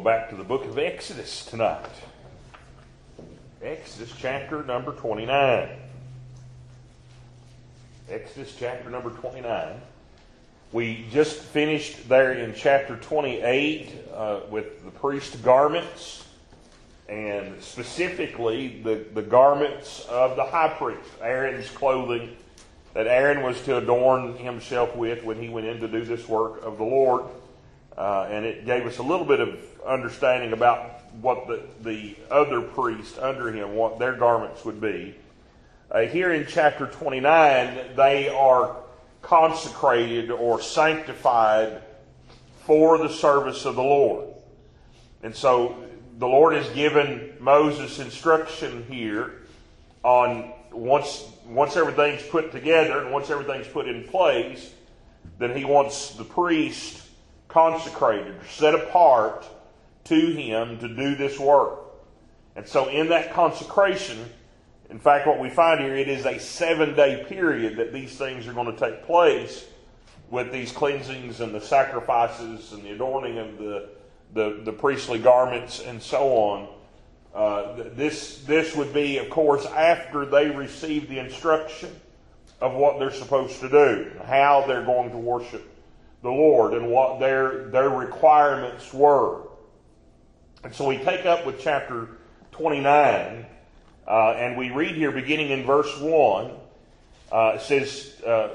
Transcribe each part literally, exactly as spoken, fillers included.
back to the book of Exodus tonight. Exodus chapter number twenty-nine. Exodus chapter number twenty-nine. We just finished there in chapter twenty-eight uh, with the priest garments, and specifically the, the garments of the high priest, Aaron's clothing that Aaron was to adorn himself with when he went in to do this work of the Lord. Uh, and it gave us a little bit of understanding about what the, the other priests under him, what their garments would be. Uh, here in chapter twenty-nine, they are consecrated or sanctified for the service of the Lord. And so the Lord has given Moses instruction here on once, once everything's put together and once everything's put in place, then he wants the priest consecrated, set apart to him to do this work. And so in that consecration, in fact, what we find here, it is a seven-day period that these things are going to take place with these cleansings and the sacrifices and the adorning of the, the, the priestly garments and so on. Uh, this, this would be, of course, after they receive the instruction of what they're supposed to do, how they're going to worship the Lord, and what their, their requirements were. And so we take up with chapter twenty-nine, uh, and we read here beginning in verse one, uh, it says, uh,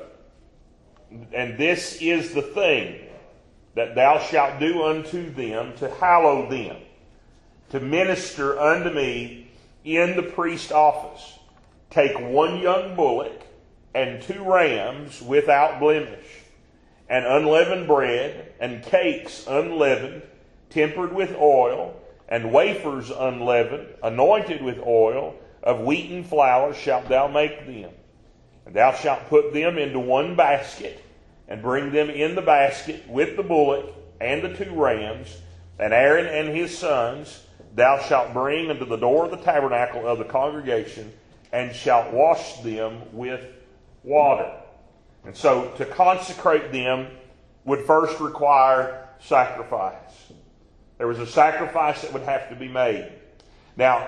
and this is the thing that thou shalt do unto them to hallow them, to minister unto me in the priest office. Take one young bullock and two rams without blemish, and unleavened bread, and cakes unleavened, tempered with oil, and wafers unleavened, anointed with oil, of wheaten flour shalt thou make them. And thou shalt put them into one basket, and bring them in the basket with the bullock and the two rams, and Aaron and his sons thou shalt bring unto the door of the tabernacle of the congregation, and shalt wash them with water. And so to consecrate them would first require sacrifice. There was a sacrifice that would have to be made. Now,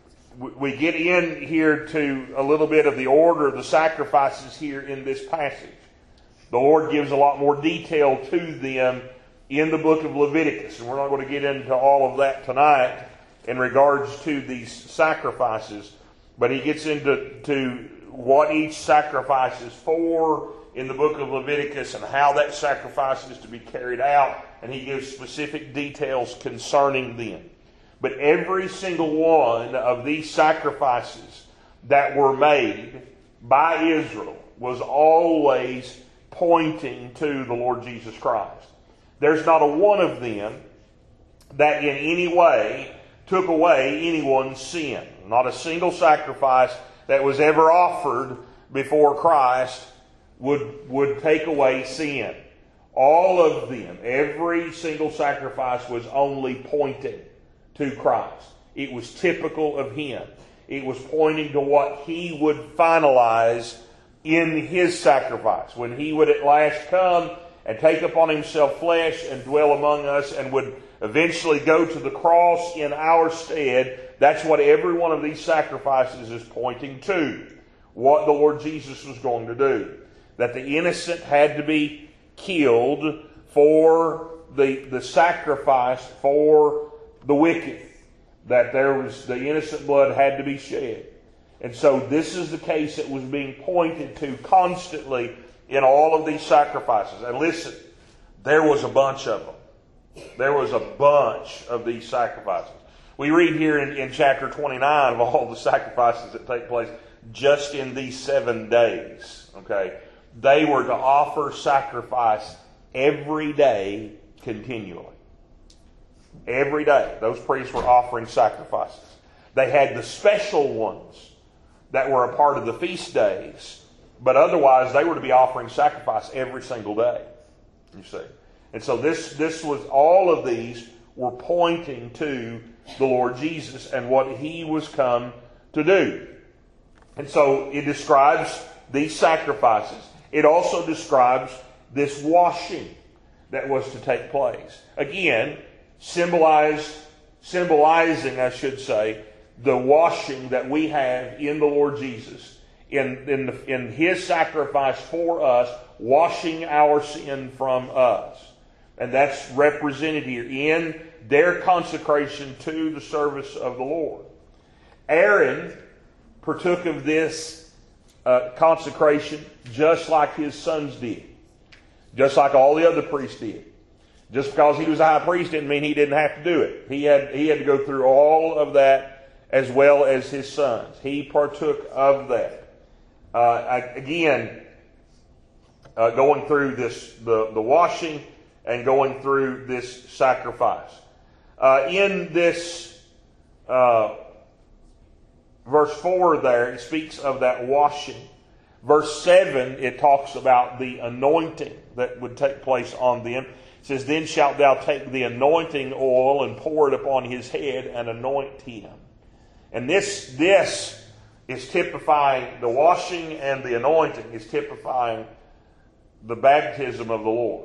we get in here to a little bit of the order of the sacrifices here in this passage. The Lord gives a lot more detail to them in the book of Leviticus, and we're not going to get into all of that tonight in regards to these sacrifices, but he gets into to what each sacrifice is for in the book of Leviticus and how that sacrifice is to be carried out, and he gives specific details concerning them. But every single one of these sacrifices that were made by Israel was always pointing to the Lord Jesus Christ. There's not a one of them that in any way took away anyone's sin. Not a single sacrifice that was ever offered before Christ would, would take away sin. All of them, every single sacrifice was only pointing to Christ. It was typical of Him. It was pointing to what He would finalize in His sacrifice. When He would at last come and take upon Himself flesh and dwell among us and would eventually go to the cross in our stead, that's what every one of these sacrifices is pointing to. What the Lord Jesus was going to do. That the innocent had to be killed for the, the sacrifice for the wicked. That there was the innocent blood had to be shed. And so this is the case that was being pointed to constantly in all of these sacrifices. And listen, there was a bunch of them. There was a bunch of these sacrifices. We read here in, in chapter twenty-nine of all the sacrifices that take place just in these seven days. Okay, they were to offer sacrifice every day continually. Every day, those priests were offering sacrifices. They had the special ones that were a part of the feast days, but otherwise they were to be offering sacrifice every single day. You see. And so this, this was, all of these were pointing to the Lord Jesus and what He was come to do. And so it describes these sacrifices. It also describes this washing that was to take place. Again, symbolized, symbolizing, I should say, the washing that we have in the Lord Jesus, in, in, the, in His sacrifice for us, washing our sin from us. And that's represented here in their consecration to the service of the Lord. Aaron partook of this uh, consecration just like his sons did. Just like all the other priests did. Just because he was a high priest didn't mean he didn't have to do it. He had, he had to go through all of that as well as his sons. He partook of that. Uh, again, uh, going through this, the, the washing and going through this sacrifice. Uh, in this uh, verse four there, it speaks of that washing. Verse seven, it talks about the anointing that would take place on them. It says, then shalt thou take the anointing oil and pour it upon his head and anoint him. And this, this is typifying the washing, and the anointing is typifying the baptism of the Lord.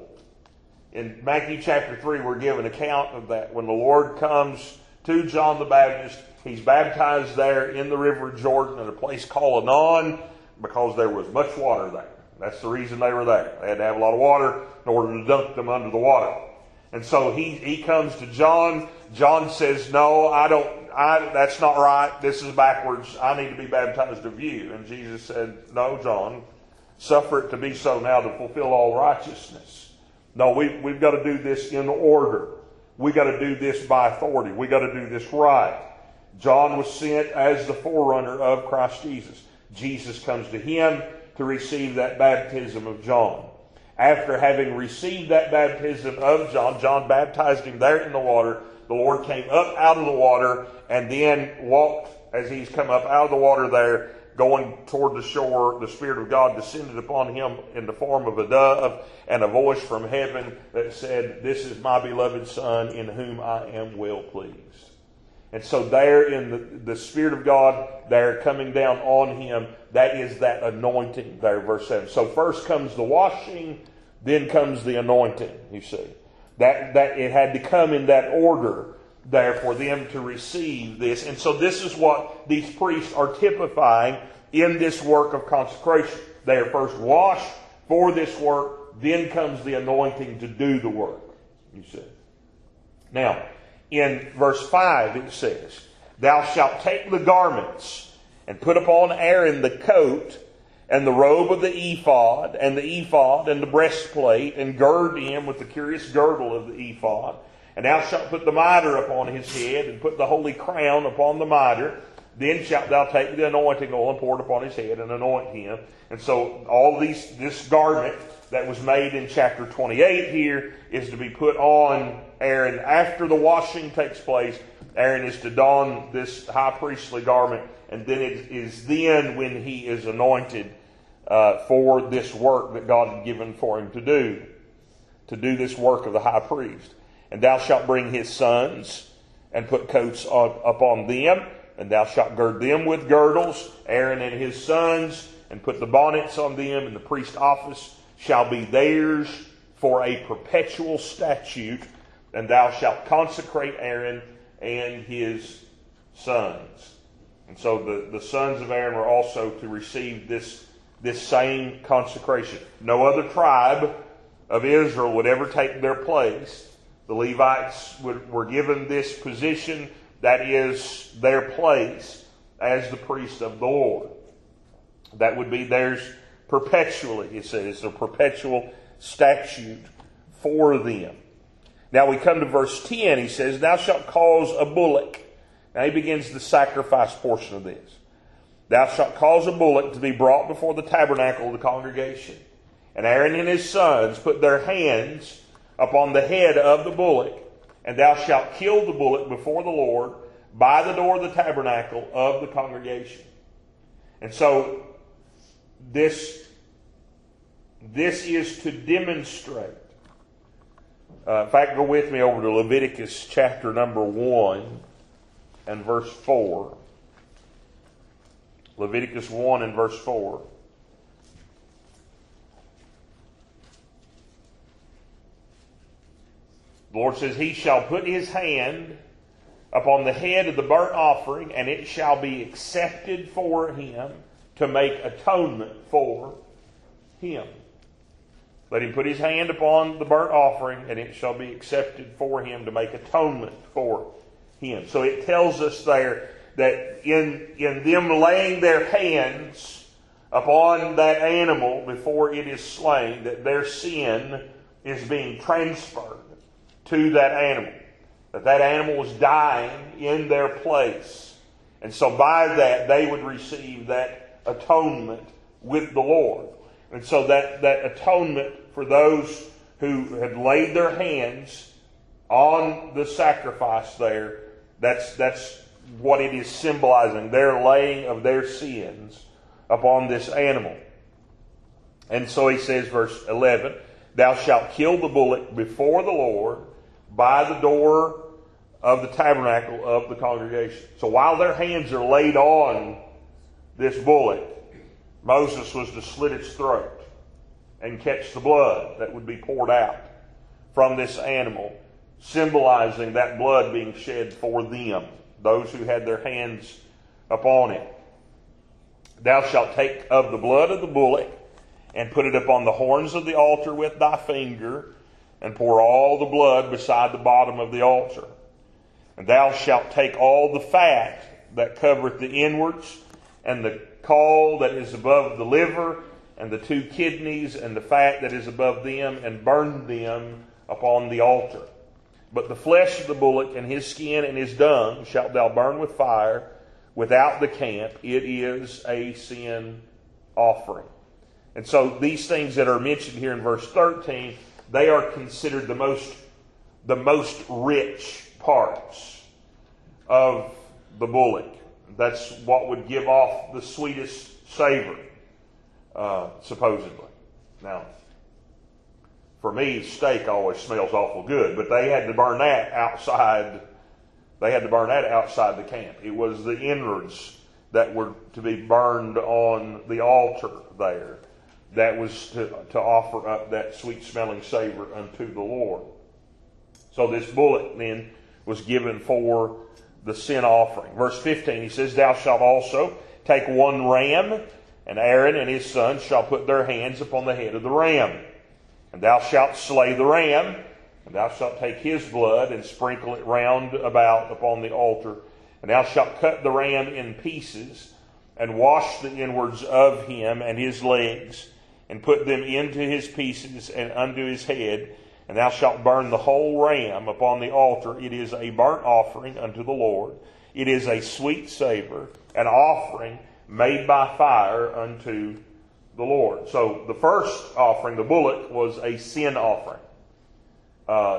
In Matthew chapter three, we're given account of that. When the Lord comes to John the Baptist, he's baptized there in the river Jordan at a place called Anon, because there was much water there. That's the reason they were there. They had to have a lot of water in order to dunk them under the water. And so he, he comes to John. John says, no, I don't, I, that's not right. This is backwards. I need to be baptized of you. And Jesus said, no, John, suffer it to be so now to fulfill all righteousness. No, we, we've got to do this in order. We've got to do this by authority. We've got to do this right. John was sent as the forerunner of Christ Jesus. Jesus comes to him to receive that baptism of John. After having received that baptism of John, John baptized him there in the water. The Lord came up out of the water and then walked, as he's come up out of the water there, going toward the shore. The Spirit of God descended upon him in the form of a dove, and a voice from heaven that said, this is my beloved Son in whom I am well pleased. And so there in the, the Spirit of God there coming down on him, that is that anointing there, verse seven. So first comes the washing, then comes the anointing, you see. That, that it had to come in that order there for them to receive this. And so this is what these priests are typifying in this work of consecration. They are first washed for this work, then comes the anointing to do the work, you see. Now, in verse five it says, thou shalt take the garments and put upon Aaron the coat and the robe of the ephod and the ephod and the breastplate, and gird him with the curious girdle of the ephod. And thou shalt put the mitre upon his head, and put the holy crown upon the mitre. Then shalt thou take the anointing oil and pour it upon his head and anoint him. And so all these, this garment that was made in chapter twenty-eight here is to be put on Aaron after the washing takes place. Aaron is to don this high priestly garment, and then it is then when he is anointed uh, for this work that God had given for him to do, to do this work of the high priest. And thou shalt bring his sons and put coats on, upon them, and thou shalt gird them with girdles, Aaron and his sons, and put the bonnets on them, and the priest office shall be theirs for a perpetual statute, and thou shalt consecrate Aaron and his sons. And so the, the sons of Aaron were also to receive this, this same consecration. No other tribe of Israel would ever take their place. The Levites would, were given this position, that is their place as the priest of the Lord. That would be theirs perpetually, it says. It's a perpetual statute for them. Now we come to verse ten. He says, thou shalt cause a bullock. Now he begins the sacrifice portion of this. Thou shalt cause a bullock to be brought before the tabernacle of the congregation. And Aaron and his sons put their hands upon the head of the bullock, and thou shalt kill the bullock before the Lord by the door of the tabernacle of the congregation. And so this, this is to demonstrate. Uh, in fact, go with me over to Leviticus chapter number one and verse four. Leviticus one and verse four. The Lord says, He shall put His hand upon the head of the burnt offering, and it shall be accepted for him to make atonement for him. Let him put his hand upon the burnt offering, and it shall be accepted for him to make atonement for him. So it tells us there that in, in them laying their hands upon that animal before it is slain, that their sin is being transferred to that animal. That that animal was dying in their place. And so by that, they would receive that atonement with the Lord. And so that, that atonement for those who had laid their hands on the sacrifice there, that's, that's what it is symbolizing. Their laying of their sins upon this animal. And so he says, verse eleven, Thou shalt kill the bullock before the Lord by the door of the tabernacle of the congregation. So while their hands are laid on this bullock, Moses was to slit its throat and catch the blood that would be poured out from this animal, symbolizing that blood being shed for them, those who had their hands upon it. Thou shalt take of the blood of the bullock and put it upon the horns of the altar with thy finger, and pour all the blood beside the bottom of the altar. And thou shalt take all the fat that covereth the inwards, and the caul that is above the liver, and the two kidneys, and the fat that is above them, and burn them upon the altar. But the flesh of the bullock, and his skin, and his dung, shalt thou burn with fire without the camp. It is a sin offering. And so these things that are mentioned here in verse thirteen, they are considered the most, the most rich parts of the bullock. That's what would give off the sweetest savor, uh, supposedly. Now, for me, steak always smells awful good, but they had to burn that outside. They had to burn that outside the camp. It was the innards that were to be burned on the altar there. That was to, to offer up that sweet-smelling savor unto the Lord. So this bullock then was given for the sin offering. Verse fifteen, he says, Thou shalt also take one ram, and Aaron and his sons shall put their hands upon the head of the ram. And thou shalt slay the ram, and thou shalt take his blood and sprinkle it round about upon the altar. And thou shalt cut the ram in pieces, and wash the inwards of him and his legs, and put them into his pieces and unto his head. And thou shalt burn the whole ram upon the altar. It is a burnt offering unto the Lord. It is a sweet savor, an offering made by fire unto the Lord. So the first offering, the bullock, was a sin offering. Uh,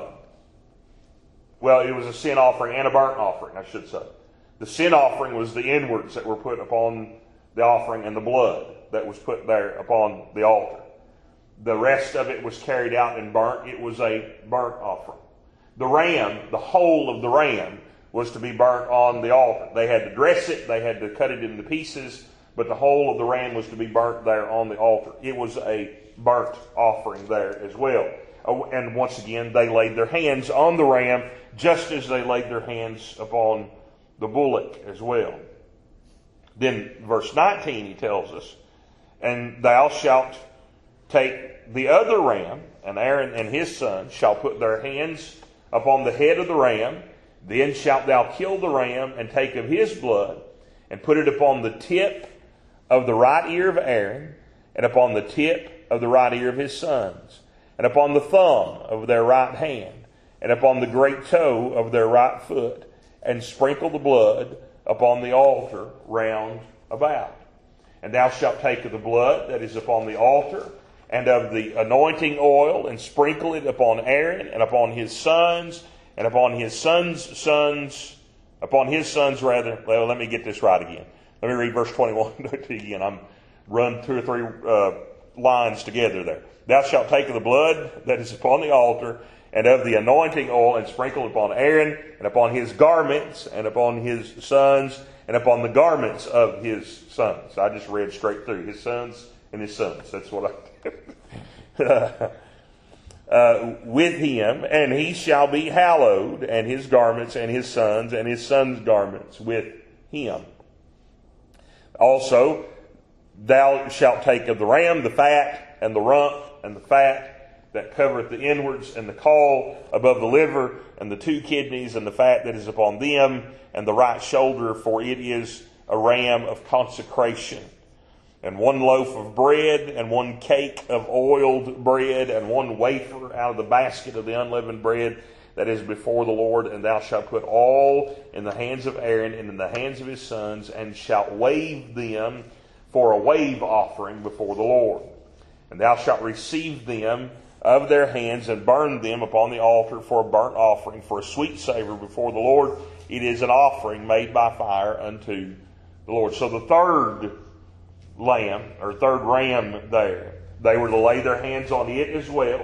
well, it was a sin offering and a burnt offering, I should say. The sin offering was the inwards that were put upon the offering and the blood that was put there upon the altar. The rest of it was carried out and burnt. It was a burnt offering. The ram, the whole of the ram, was to be burnt on the altar. They had to dress it, they had to cut it into pieces, but the whole of the ram was to be burnt there on the altar. It was a burnt offering there as well. And once again, they laid their hands on the ram just as they laid their hands upon the bullock as well. Then verse nineteen, he tells us, And thou shalt take the other ram, and Aaron and his sons shall put their hands upon the head of the ram. Then shalt thou kill the ram, and take of his blood, and put it upon the tip of the right ear of Aaron, and upon the tip of the right ear of his sons, and upon the thumb of their right hand, and upon the great toe of their right foot, and sprinkle the blood upon the altar round about. And thou shalt take of the blood that is upon the altar, and of the anointing oil, and sprinkle it upon Aaron, and upon his sons, and upon his sons' sons, upon his sons rather. Well, let me get this right again. Let me read verse twenty-one to you again. I'm run two or three uh, lines together there. Thou shalt take of the blood that is upon the altar, and of the anointing oil, and sprinkle it upon Aaron, and upon his garments, and upon his sons, and upon the garments of his sons. I just read straight through his sons and his sons. That's what I did. uh, with him, and he shall be hallowed, and his garments, and his sons, and his sons' garments with him. Also, thou shalt take of the ram the fat, and the rump, and the fat that covereth the inwards, and the caul above the liver, and the two kidneys, and the fat that is upon them, and the right shoulder, for it is a ram of consecration. And one loaf of bread, and one cake of oiled bread, and one wafer out of the basket of the unleavened bread that is before the Lord. And thou shalt put all in the hands of Aaron and in the hands of his sons, and shalt wave them for a wave offering before the Lord. And thou shalt receive them of their hands, and burn them upon the altar for a burnt offering, for a sweet savor before the Lord. It is an offering made by fire unto the Lord. So the third lamb, or third ram there, they were to lay their hands on it as well.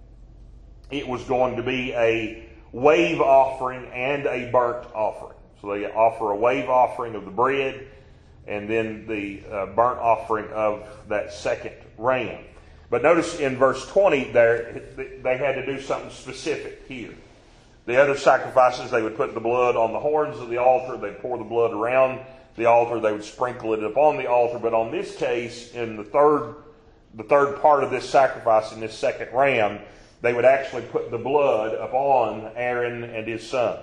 It was going to be a wave offering and a burnt offering. So they offer a wave offering of the bread, and then the uh, burnt offering of that second ram. But notice in verse twenty there, they had to do something specific here. The other sacrifices, they would put the blood on the horns of the altar, they'd pour the blood around the altar, they would sprinkle it upon the altar. But on this case, in the third the third part of this sacrifice, in this second ram, they would actually put the blood upon Aaron and his sons,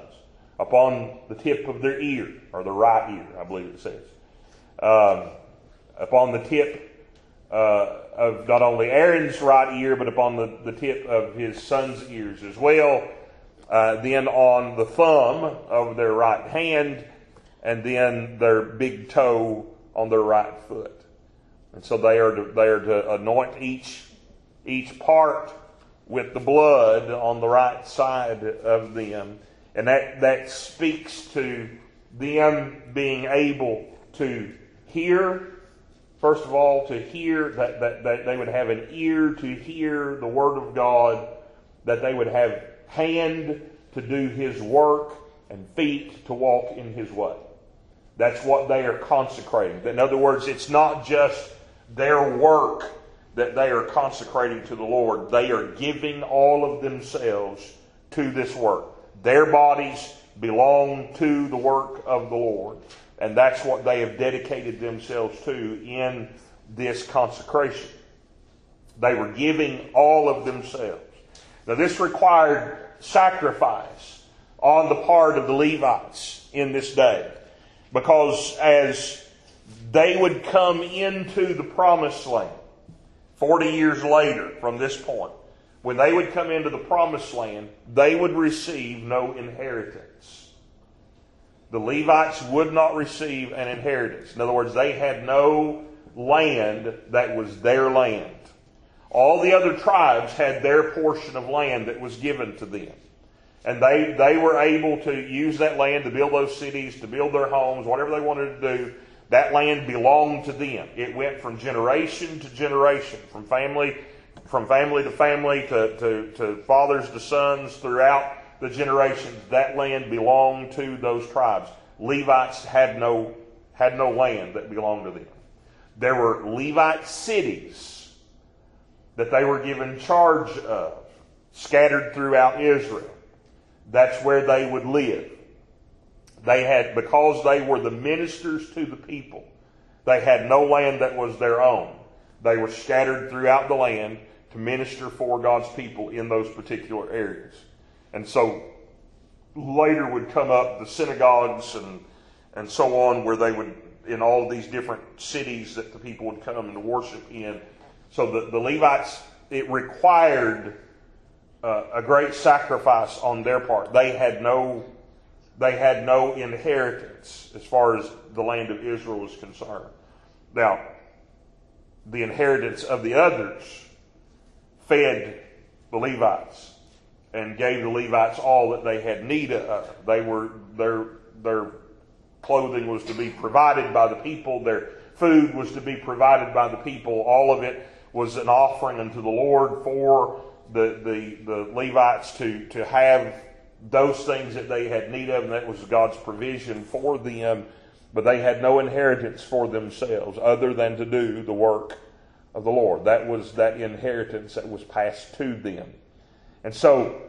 upon the tip of their ear, or the right ear, I believe it says. Um, upon the tip uh, of not only Aaron's right ear, but upon the, the tip of his son's ears as well. Uh, then on the thumb of their right hand, and then their big toe on their right foot. And so they are to, they are to anoint each each part with the blood on the right side of them. And that, that speaks to them being able to hear, first of all, to hear, that, that, that they would have an ear to hear the Word of God, that they would have hand to do His work, and feet to walk in His way. That's what they are consecrating. In other words, it's not just their work that they are consecrating to the Lord. They are giving all of themselves to this work. Their bodies belong to the work of the Lord. And that's what they have dedicated themselves to in this consecration. They were giving all of themselves. Now this required sacrifice on the part of the Levites in this day. Because as they would come into the promised land, forty years later from this point, when they would come into the promised land, they would receive no inheritance. The Levites would not receive an inheritance. In other words, they had no land that was their land. All the other tribes had their portion of land that was given to them. And they, they were able to use that land to build those cities, to build their homes, whatever they wanted to do. That land belonged to them. It went from generation to generation, from family, from family to family, to, to, to fathers to sons, throughout the generations. That land belonged to those tribes. Levites had no, had no land that belonged to them. There were Levite cities that they were given charge of, scattered throughout Israel. That's where they would live. They had, because they were the ministers to the people, they had no land that was their own. They were scattered throughout the land to minister for God's people in those particular areas. And so later would come up the synagogues and, and so on, where they would, in all of these different cities that the people would come and worship in. So the, the Levites, it required uh, a great sacrifice on their part. They had no They had no inheritance as far as the land of Israel was concerned. Now, the inheritance of the others fed the Levites and gave the Levites all that they had need of. They were their their clothing was to be provided by the people. Their food was to be provided by the people. All of it was an offering unto the Lord for the the, the Levites to to have those things that they had need of, and that was God's provision for them. But they had no inheritance for themselves other than to do the work of the Lord. That was that inheritance that was passed to them. And so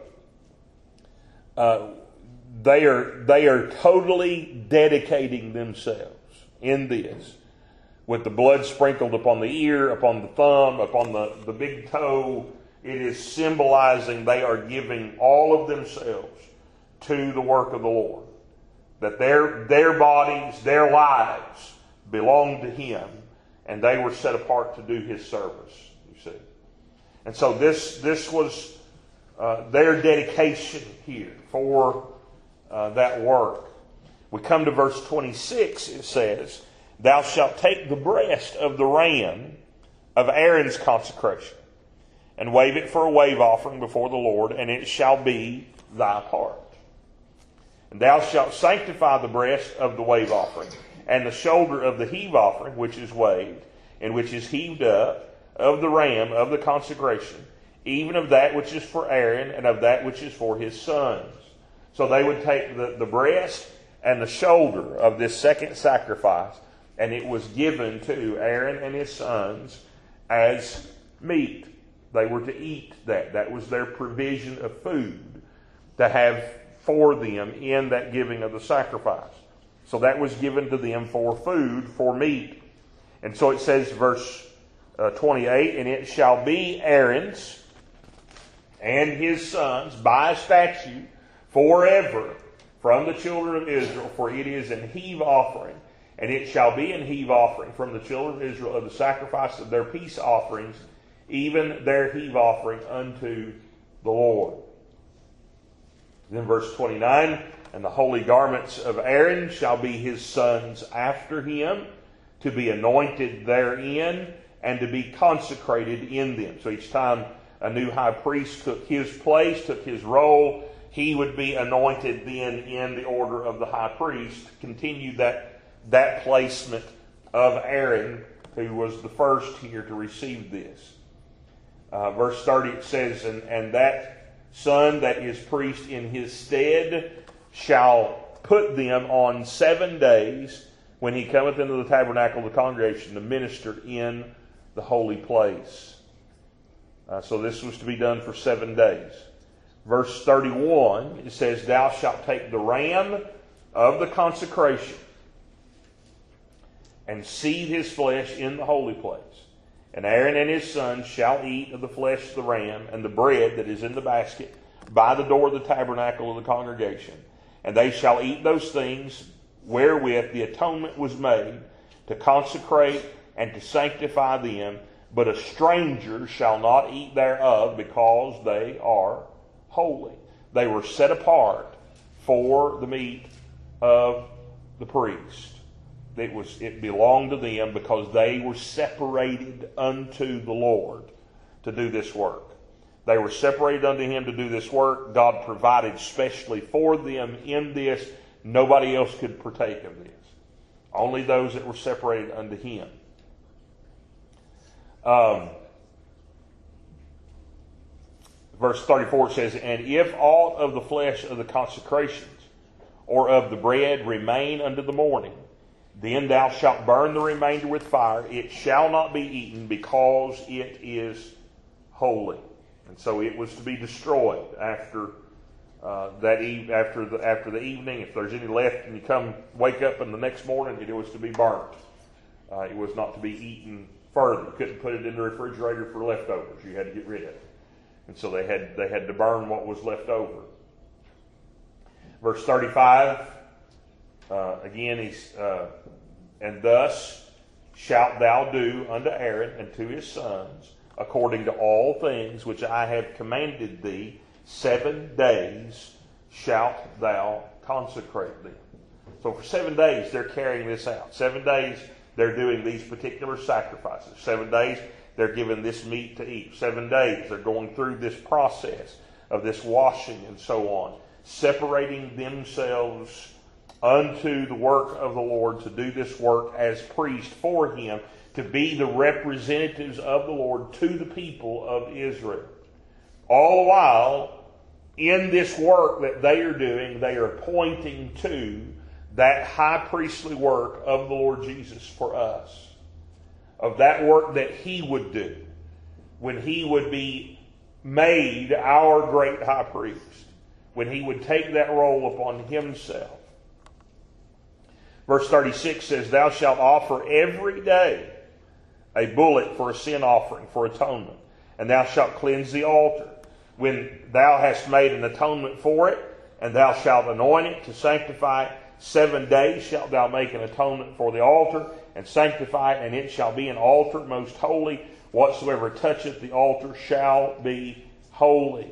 uh, they are they are totally dedicating themselves in this, with the blood sprinkled upon the ear, upon the thumb, upon the, the big toe. It is symbolizing they are giving all of themselves to the work of the Lord. That their their bodies, their lives belong to Him, and they were set apart to do His service, you see. And so this this was uh, their dedication here for uh, that work. We come to verse twenty-six, it says, "Thou shalt take the breast of the ram of Aaron's consecration, and wave it for a wave offering before the Lord, and it shall be thy part. And thou shalt sanctify the breast of the wave offering, and the shoulder of the heave offering, which is waved, and which is heaved up, of the ram of the consecration, even of that which is for Aaron, and of that which is for his sons." So they would take the, the breast and the shoulder of this second sacrifice, and it was given to Aaron and his sons as meat. They were to eat that. That was their provision of food to have for them in that giving of the sacrifice. So that was given to them for food, for meat. And so it says, verse uh, twenty-eight, "And it shall be Aaron's and his sons by statute forever from the children of Israel, for it is an heave offering. And it shall be an heave offering from the children of Israel of the sacrifice of their peace offerings, even their heave offering unto the Lord." Then verse twenty-nine, "And the holy garments of Aaron shall be his sons after him, to be anointed therein, and to be consecrated in them." So each time a new high priest took his place, took his role, he would be anointed then in the order of the high priest, continue that, that placement of Aaron, who was the first here to receive this. Uh, verse thirty, it says, and, and that son that is priest in his stead shall put them on seven days when he cometh into the tabernacle of the congregation to minister in the holy place. Uh, so this was to be done for seven days. Verse thirty-one, it says, "Thou shalt take the ram of the consecration and seethe his flesh in the holy place. And Aaron and his sons shall eat of the flesh of the ram and the bread that is in the basket by the door of the tabernacle of the congregation. And they shall eat those things wherewith the atonement was made, to consecrate and to sanctify them. But a stranger shall not eat thereof, because they are holy." They were set apart for the meat of the priest. It was it belonged to them because they were separated unto the Lord to do this work. They were separated unto Him to do this work. God provided specially for them in this. Nobody else could partake of this. Only those that were separated unto Him. Um, verse thirty-four says, "And if aught of the flesh of the consecrations or of the bread remain unto the morning, then thou shalt burn the remainder with fire. It shall not be eaten, because it is holy." And so it was to be destroyed after uh, that eve- after the after the evening. If there's any left, and you come wake up in the next morning, it was to be burnt. Uh, it was not to be eaten further. You couldn't put it in the refrigerator for leftovers. You had to get rid of it. And so they had they had to burn what was left over. Verse thirty-five. Uh, again, he's, uh, "And thus shalt thou do unto Aaron and to his sons, according to all things which I have commanded thee. Seven days shalt thou consecrate them." So for seven days, they're carrying this out. Seven days, they're doing these particular sacrifices. Seven days, they're given this meat to eat. Seven days, they're going through this process of this washing and so on, separating themselves unto the work of the Lord, to do this work as priest for Him, to be the representatives of the Lord to the people of Israel. All the while, in this work that they are doing, they are pointing to that high priestly work of the Lord Jesus for us, of that work that He would do when He would be made our great high priest, when he would take that role upon himself. Verse thirty-six says, Thou shalt offer every day a bullock for a sin offering for atonement, and thou shalt cleanse the altar. When thou hast made an atonement for it, and thou shalt anoint it to sanctify it, seven days shalt thou make an atonement for the altar, and sanctify it, and it shall be an altar most holy. Whatsoever toucheth the altar shall be holy.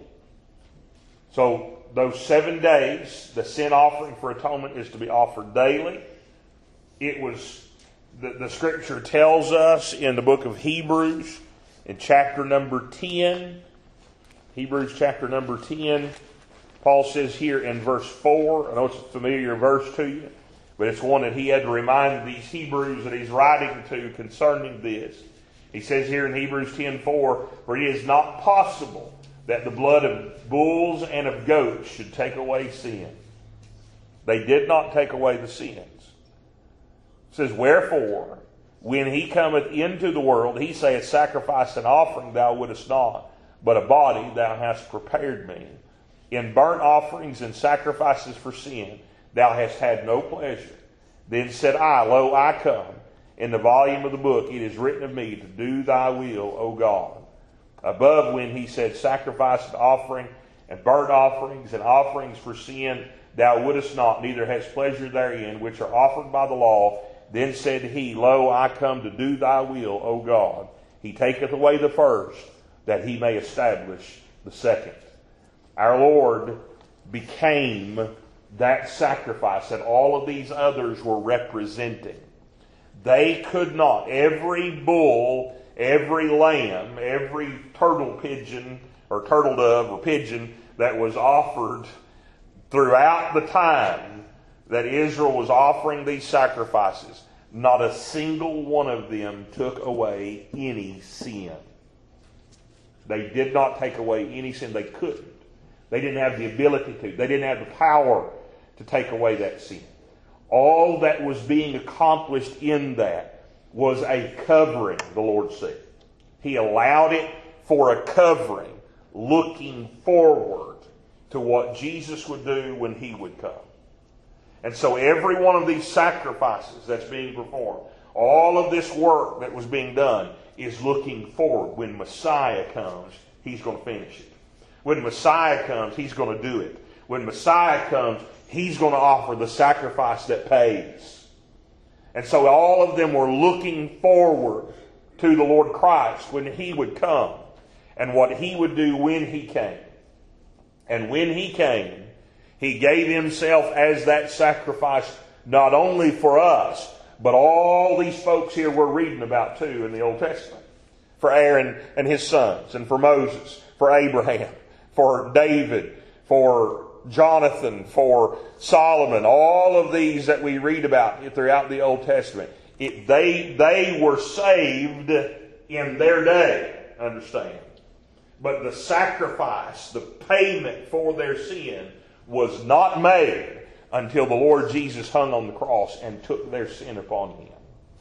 So those seven days, the sin offering for atonement is to be offered daily. It was, the, the scripture tells us in the book of Hebrews, in chapter number ten, Hebrews chapter number ten, Paul says here in verse four, I know it's a familiar verse to you, but it's one that he had to remind these Hebrews that he's writing to concerning this. He says here in Hebrews ten four, For it is not possible that the blood of bulls and of goats should take away sin. They did not take away the sins. It says, Wherefore, when he cometh into the world, he saith, Sacrifice and offering thou wouldest not, but a body thou hast prepared me. In burnt offerings and sacrifices for sin thou hast had no pleasure. Then said I, Lo, I come. In the volume of the book it is written of me to do thy will, O God. Above when he said, Sacrifice and offering and burnt offerings and offerings for sin thou wouldest not, neither hast pleasure therein, which are offered by the law. Then said he, Lo, I come to do thy will, O God. He taketh away the first, that he may establish the second. Our Lord became that sacrifice that all of these others were representing. They could not. Every bull, every lamb, every turtle pigeon or turtle dove or pigeon that was offered throughout the time that Israel was offering these sacrifices, not a single one of them took away any sin. They did not take away any sin. They couldn't. They didn't have the ability to. They didn't have the power to take away that sin. All that was being accomplished in that was a covering, the Lord said. He allowed it for a covering, looking forward to what Jesus would do when he would come. And so every one of these sacrifices that's being performed, all of this work that was being done, is looking forward. When Messiah comes, he's going to finish it. When Messiah comes, he's going to do it. When Messiah comes, he's going to offer the sacrifice that pays. And so all of them were looking forward to the Lord Christ when he would come and what he would do when he came. And when he came, he gave himself as that sacrifice not only for us, but all these folks here we're reading about too in the Old Testament. For Aaron and his sons, and for Moses, for Abraham, for David, for Jonathan, for Solomon, all of these that we read about throughout the Old Testament. It, they, they were saved in their day, understand. But the sacrifice, the payment for their sin was not made until the Lord Jesus hung on the cross and took their sin upon him.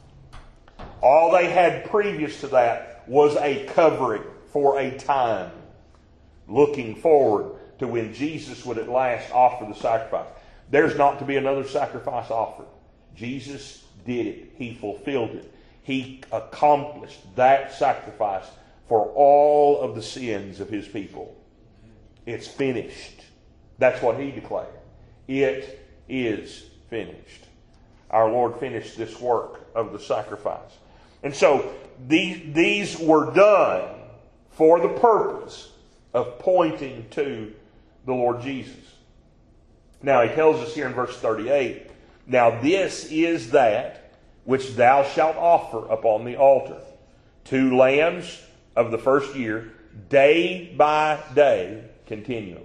All they had previous to that was a covering for a time, looking forward to when Jesus would at last offer the sacrifice. There's not to be another sacrifice offered. Jesus did it. He fulfilled it. He accomplished that sacrifice for all of the sins of his people. It's finished. That's what he declared. It is finished. Our Lord finished this work of the sacrifice. And so these, these were done for the purpose of pointing to the Lord Jesus. Now he tells us here in verse thirty-eight, Now this is that which thou shalt offer upon the altar. Two lambs of the first year, day by day, continually.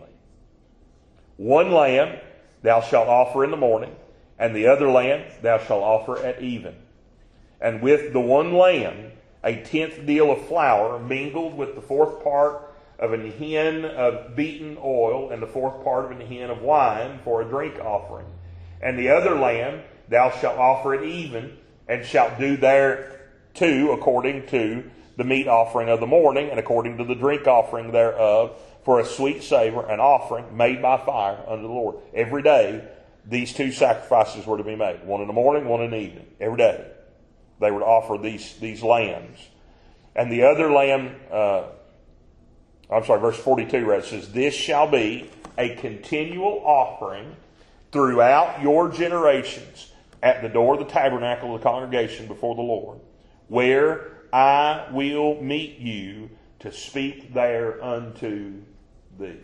One lamb thou shalt offer in the morning, and the other lamb thou shalt offer at even. And with the one lamb, a tenth deal of flour mingled with the fourth part of an hin of beaten oil, and the fourth part of an hin of wine for a drink offering. And the other lamb thou shalt offer at even, and shalt do thereto according to the meat offering of the morning, and according to the drink offering thereof, for a sweet savor, an offering made by fire unto the Lord. Every day, these two sacrifices were to be made. One in the morning, one in the evening. Every day. They were to offer these, these lambs. And the other lamb, uh, I'm sorry, verse forty-two, right, it says, this shall be a continual offering throughout your generations at the door of the tabernacle of the congregation before the Lord, where I will meet you to speak there unto thee.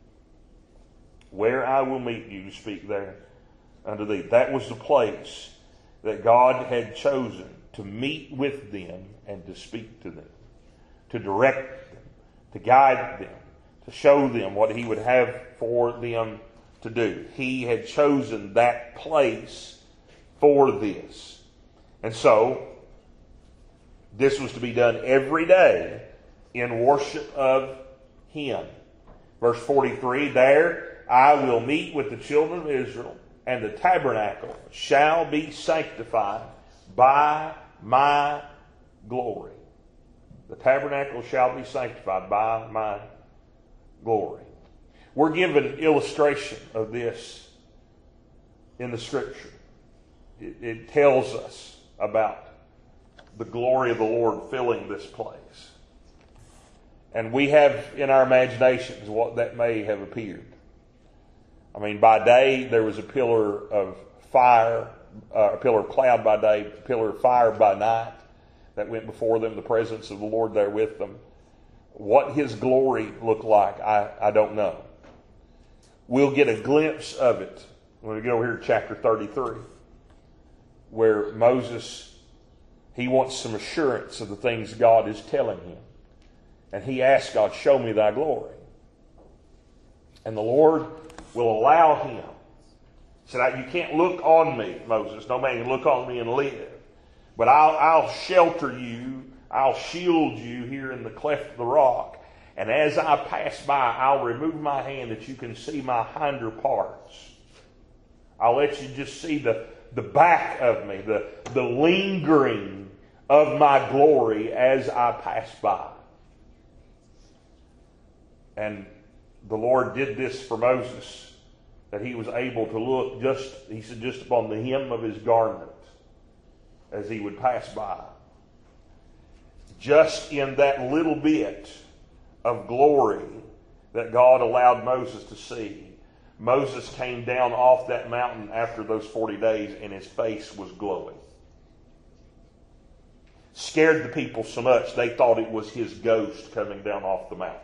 Where I will meet you to speak there unto thee. That was the place that God had chosen to meet with them and to speak to them, to direct them, to guide them, to show them what He would have for them to do. He had chosen that place for this. And so, this was to be done every day in worship of Him. Verse forty-three, there I will meet with the children of Israel, and the tabernacle shall be sanctified by my glory. The tabernacle shall be sanctified by my glory. We're given an illustration of this in the Scripture. It, it tells us about the glory of the Lord filling this place. And we have in our imaginations what that may have appeared. I mean, by day there was a pillar of fire, uh, a pillar of cloud by day, a pillar of fire by night that went before them, the presence of the Lord there with them. What His glory looked like, I, I don't know. We'll get a glimpse of it when we get over here to chapter thirty-three, where Moses, he wants some assurance of the things God is telling him. And he asks God, show me thy glory. And the Lord will allow him. He said, you can't look on me, Moses. No man can look on me and live. But I'll, I'll shelter you. I'll shield you here in the cleft of the rock. And as I pass by, I'll remove my hand that you can see my hinder parts. I'll let you just see the, the back of me, the, the lingering of my glory as I pass by. And the Lord did this for Moses, that he was able to look just, he said, just upon the hem of his garment as he would pass by. Just in that little bit of glory that God allowed Moses to see, Moses came down off that mountain after those forty days and his face was glowing. Scared the people so much they thought it was his ghost coming down off the mountain.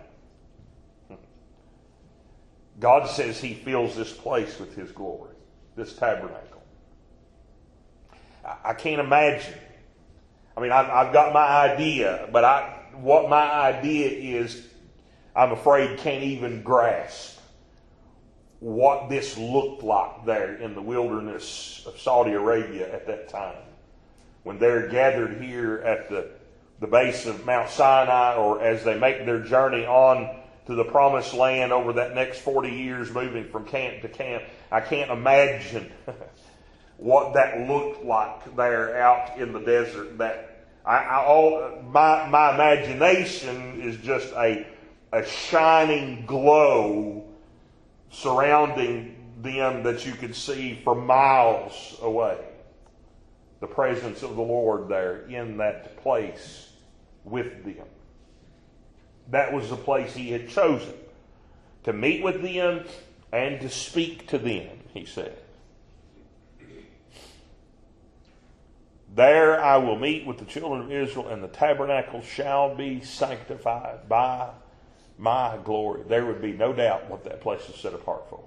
God says He fills this place with His glory, this tabernacle. I, I can't imagine. I mean, I've, I've got my idea, but I, what my idea is, I'm afraid can't even grasp what this looked like there in the wilderness of Saudi Arabia at that time. When they're gathered here at the, the base of Mount Sinai, or as they make their journey on to the promised land over that next forty years, moving from camp to camp. I can't imagine what that looked like there out in the desert. That I, I all my my imagination is just a a shining glow surrounding them that you could see for miles away. The presence of the Lord there in that place with them. That was the place He had chosen to meet with them and to speak to them, He said. There I will meet with the children of Israel, and the tabernacle shall be sanctified by my glory. There would be no doubt what that place is set apart for.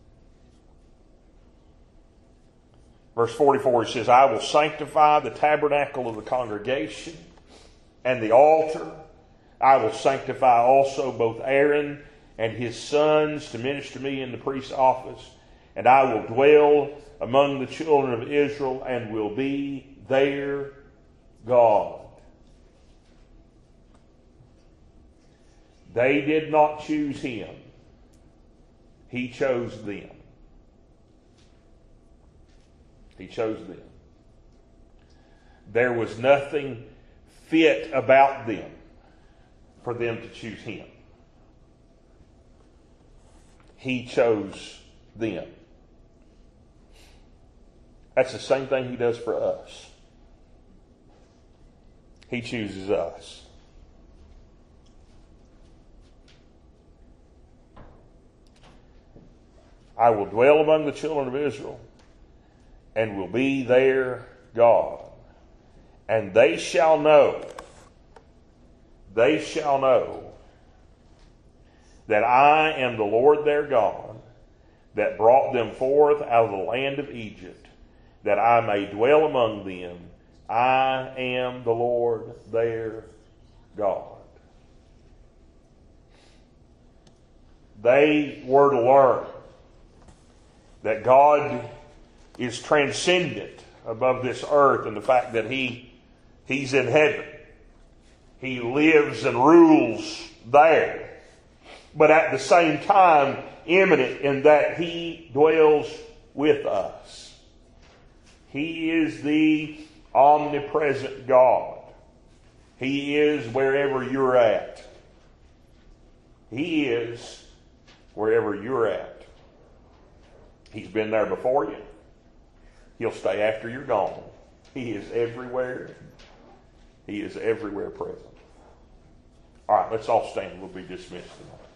Verse forty-four, he says, I will sanctify the tabernacle of the congregation and the altar. I will sanctify also both Aaron and his sons to minister me in the priest's office. And I will dwell among the children of Israel and will be their God. They did not choose Him. He chose them. He chose them. There was nothing fit about them for them to choose Him. He chose them. That's the same thing He does for us. He chooses us. I will dwell among the children of Israel and will be their God. And they shall know, they shall know that I am the Lord their God, that brought them forth out of the land of Egypt, that I may dwell among them. I am the Lord their God. They were to learn that God is transcendent above this earth and the fact that He He's in heaven. He lives and rules there. But at the same time, immanent in that He dwells with us. He is the omnipresent God. He is wherever you're at. He is wherever you're at. He's been there before you. He'll stay after you're gone. He is everywhere. He is everywhere present. All right, let's all stand. We'll be dismissed tonight.